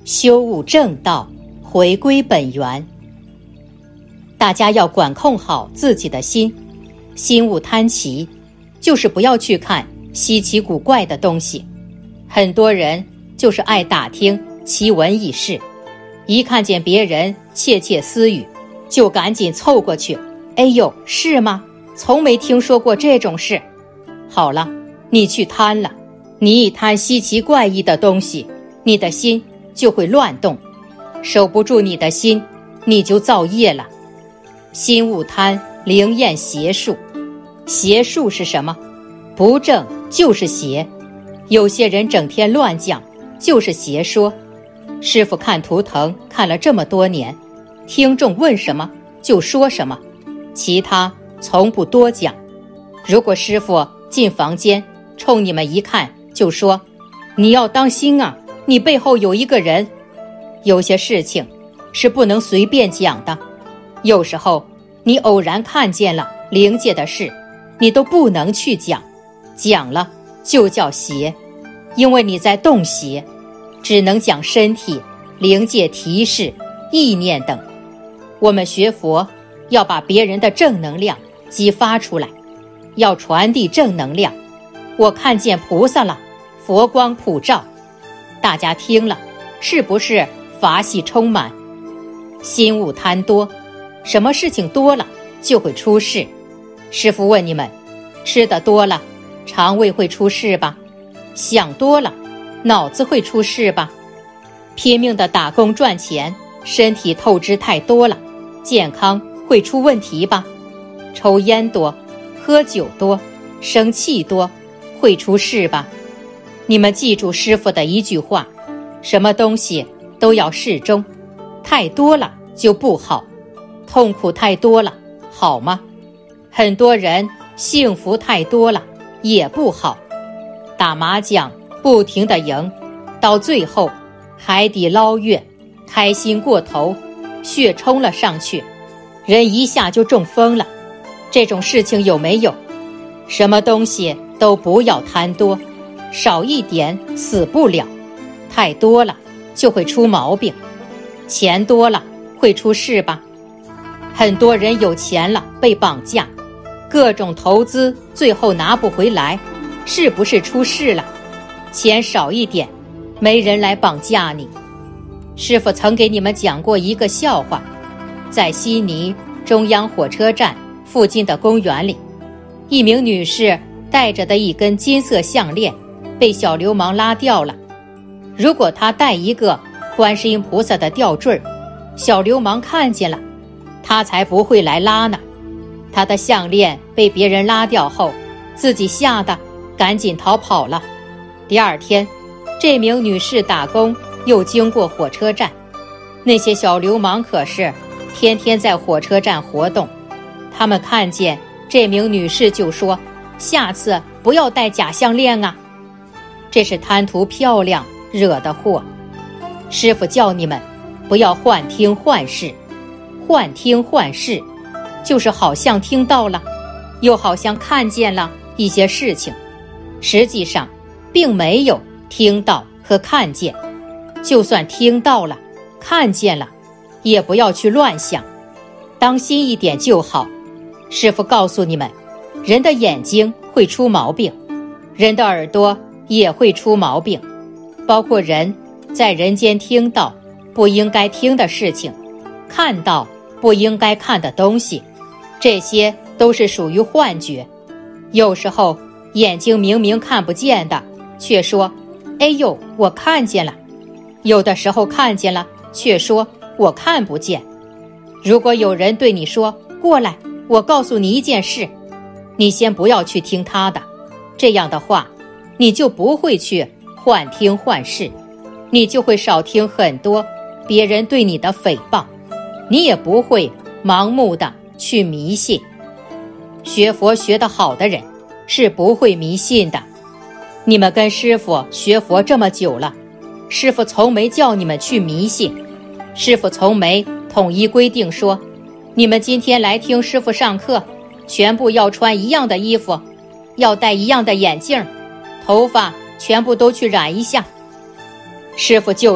修悟正道，回归本源。大家要管控好自己的心，心勿贪奇，就是不要去看稀奇古怪的东西。很多人就是爱打听奇闻异事，一看见别人窃窃私语，就赶紧凑过去。哎呦，是吗？从没听说过这种事。好了，你去贪了，你一贪稀奇怪异的东西，你的心就会乱动，守不住你的心，你就造业了。心勿贪，灵验邪术。邪术是什么？不正就是邪。有些人整天乱讲，就是邪说。师父看图腾看了这么多年，听众问什么就说什么，其他从不多讲。如果师父进房间冲你们一看就说，你要当心啊，你背后有一个人。有些事情是不能随便讲的，有时候你偶然看见了灵界的事，你都不能去讲，讲了就叫邪，因为你在动邪，只能讲身体、灵界提示、意念等。我们学佛要把别人的正能量激发出来，要传递正能量。我看见菩萨了，佛光普照，大家听了是不是法喜充满？心勿贪多，什么事情多了就会出事。师父问你们，吃的多了肠胃会出事吧？想多了脑子会出事吧？拼命的打工赚钱，身体透支太多了，健康会出问题吧？抽烟多，喝酒多，生气多，会出事吧？你们记住师父的一句话，什么东西都要适中，太多了就不好。痛苦太多了好吗？很多人幸福太多了也不好。打麻将不停地赢，到最后海底捞月，开心过头，血冲了上去，人一下就中风了。这种事情有没有？什么东西都不要贪多，少一点死不了，太多了就会出毛病。钱多了会出事吧？很多人有钱了被绑架，各种投资最后拿不回来，是不是出事了？钱少一点，没人来绑架你。师父曾给你们讲过一个笑话，在悉尼中央火车站附近的公园里，一名女士戴着的一根金色项链被小流氓拉掉了。如果她戴一个观世音菩萨的吊坠，小流氓看见了，他才不会来拉呢。他的项链被别人拉掉后，自己吓得赶紧逃跑了。第二天，这名女士打工又经过火车站，那些小流氓可是天天在火车站活动，他们看见这名女士就说，下次不要戴假项链啊。这是贪图漂亮惹的祸。师父叫你们不要幻听幻视。幻听幻视就是好像听到了，又好像看见了一些事情，实际上并没有听到和看见。就算听到了看见了，也不要去乱想，当心一点就好。师父告诉你们，人的眼睛会出毛病，人的耳朵也会出毛病，包括人在人间听到不应该听的事情，看到不应该看的东西，这些都是属于幻觉。有时候眼睛明明看不见的，却说，哎呦，我看见了。有的时候看见了，却说我看不见。如果有人对你说，过来，我告诉你一件事，你先不要去听他的，这样的话你就不会去幻听幻视，你就会少听很多别人对你的诽谤，你也不会盲目的去迷信。学佛学得好的人是不会迷信的。你们跟师父学佛这么久了，师父从没叫你们去迷信，师父从没统一规定说，你们今天来听师父上课，全部要穿一样的衣服，要戴一样的眼镜，头发全部都去染一下。师父就是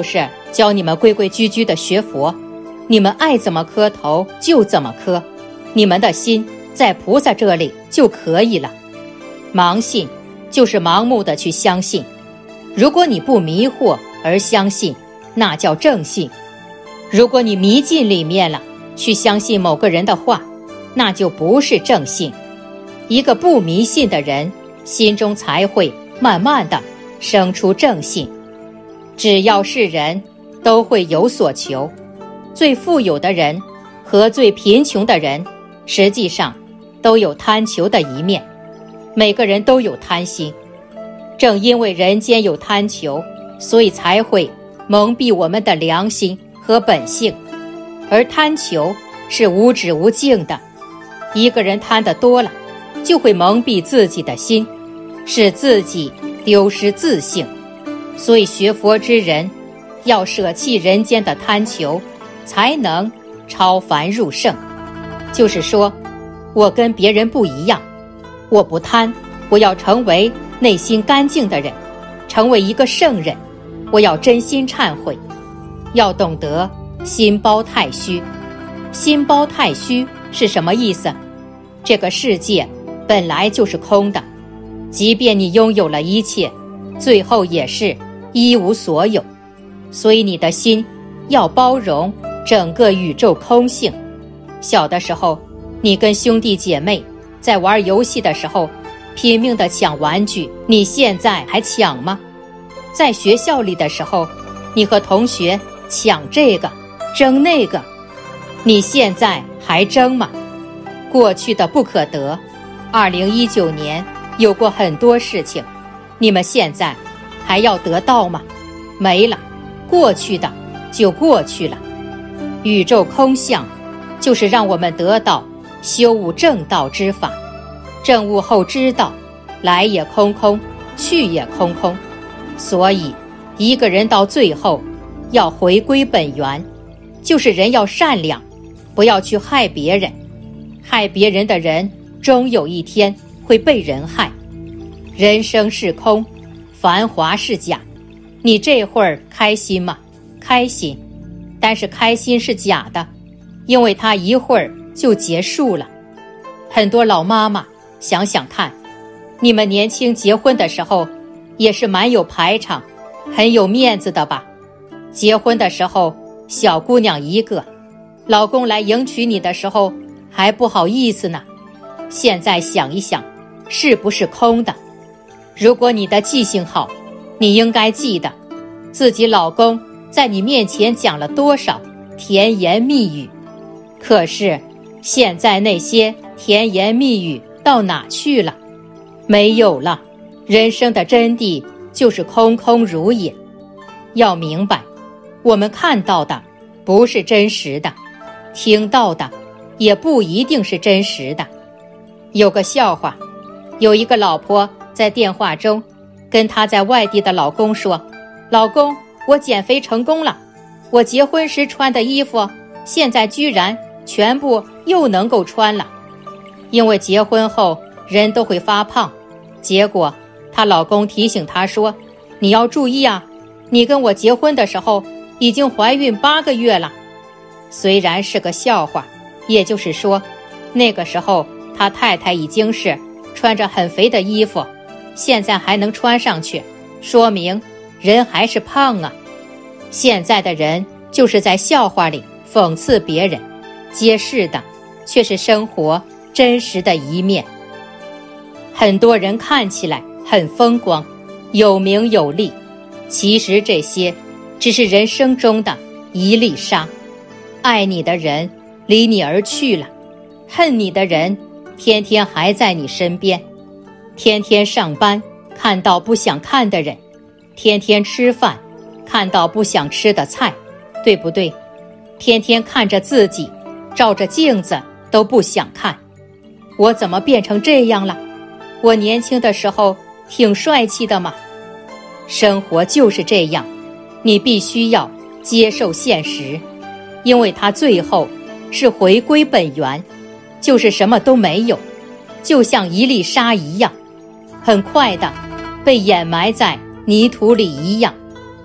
教你们规规矩矩的学佛，你们爱怎么磕头就怎么磕，你们的心在菩萨这里就可以了。盲信就是盲目的去相信，如果你不迷惑而相信，那叫正信。如果你迷进里面了，去相信某个人的话，那就不是正信。一个不迷信的人，心中才会慢慢的生出正信。只要是人，都会有所求。最富有的人和最贫穷的人，实际上都有贪求的一面。每个人都有贪心，正因为人间有贪求，所以才会蒙蔽我们的良心和本性。而贪求是无止无尽的，一个人贪得多了，就会蒙蔽自己的心，使自己丢失自性。所以学佛之人要舍弃人间的贪求，才能超凡入圣。就是说，我跟别人不一样，我不贪，我要成为内心干净的人，成为一个圣人。我要真心忏悔，要懂得心包太虚。心包太虚是什么意思？这个世界本来就是空的，即便你拥有了一切，最后也是一无所有。所以你的心要包容整个宇宙空性。小的时候，你跟兄弟姐妹在玩游戏的时候拼命地抢玩具，你现在还抢吗？在学校里的时候，你和同学抢这个争那个，你现在还争吗？过去的不可得。2019年有过很多事情，你们现在还要得到吗？没了，过去的就过去了。宇宙空相就是让我们得到修悟正道之法。证悟后知道，来也空空，去也空空。所以一个人到最后要回归本源，就是人要善良，不要去害别人。害别人的人终有一天会被人害。人生是空，繁华是假。你这会儿开心吗？开心，但是开心是假的，因为它一会儿就结束了。很多老妈妈想想看，你们年轻结婚的时候也是蛮有排场，很有面子的吧？结婚的时候小姑娘一个，老公来迎娶你的时候还不好意思呢。现在想一想，是不是空的？如果你的记性好，你应该记得自己老公在你面前讲了多少甜言蜜语。可是现在那些甜言蜜语到哪去了？没有了。人生的真谛就是空空如也。要明白，我们看到的不是真实的，听到的也不一定是真实的。有个笑话，有一个老婆在电话中跟她在外地的老公说，老公，我减肥成功了，我结婚时穿的衣服现在居然全部又能够穿了。因为结婚后人都会发胖，结果她老公提醒她说，你要注意啊，你跟我结婚的时候已经怀孕8个月了。虽然是个笑话，也就是说那个时候他太太已经是穿着很肥的衣服，现在还能穿上去，说明人还是胖啊。现在的人就是在笑话里讽刺别人，揭示的却是生活真实的一面。很多人看起来很风光，有名有利，其实这些只是人生中的一粒沙。爱你的人离你而去了，恨你的人天天还在你身边。天天上班看到不想看的人，天天吃饭看到不想吃的菜，对不对？天天看着自己，照着镜子都不想看。我怎么变成这样了？我年轻的时候挺帅气的嘛。生活就是这样，你必须要接受现实，因为它最后是回归本源，就是什么都没有，就像一粒沙一样，很快的被掩埋在泥土里一样。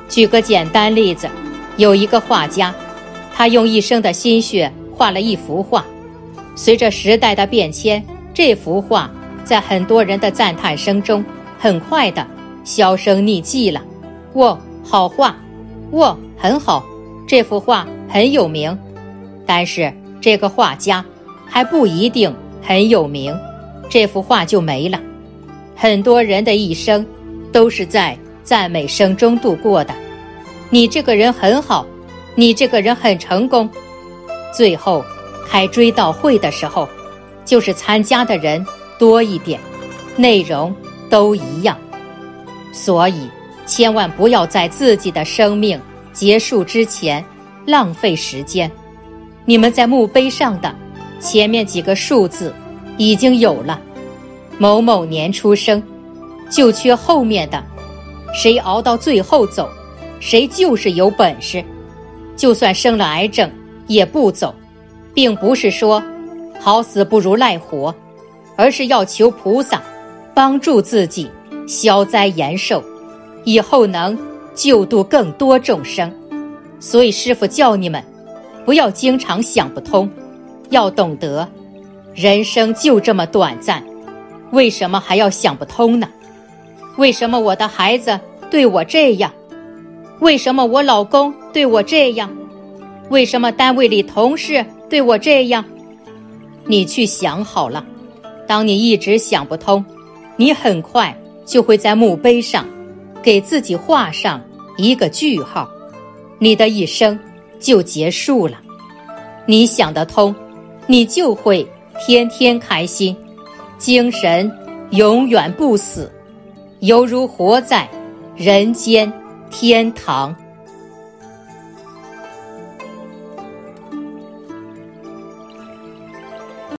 举个简单例子，有一个画家，他用一生的心血画了一幅画，随着时代的变迁，这幅画在很多人的赞叹声中很快的销声匿迹了。哇，好画！哇，很好，这幅画很有名。但是这个画家还不一定很有名，这幅画就没了。很多人的一生都是在赞美声中度过的，你这个人很好，你这个人很成功。最后开追悼会的时候，就是参加的人多一点，内容都一样。所以千万不要在自己的生命结束之前浪费时间。你们在墓碑上的前面几个数字已经有了，某某年出生，就缺后面的，谁熬到最后走，谁就是有本事。就算生了癌症也不走，并不是说好死不如赖活，而是要求菩萨帮助自己消灾延寿，以后能救度更多众生。所以师父教你们不要经常想不通，要懂得人生就这么短暂，为什么还要想不通呢？为什么我的孩子对我这样？为什么我老公对我这样？为什么单位里同事对我这样？你去想好了，当你一直想不通，你很快就会在墓碑上给自己画上一个句号，你的一生就结束了。你想得通，你就会天天开心，精神永远不死，犹如活在人间天堂。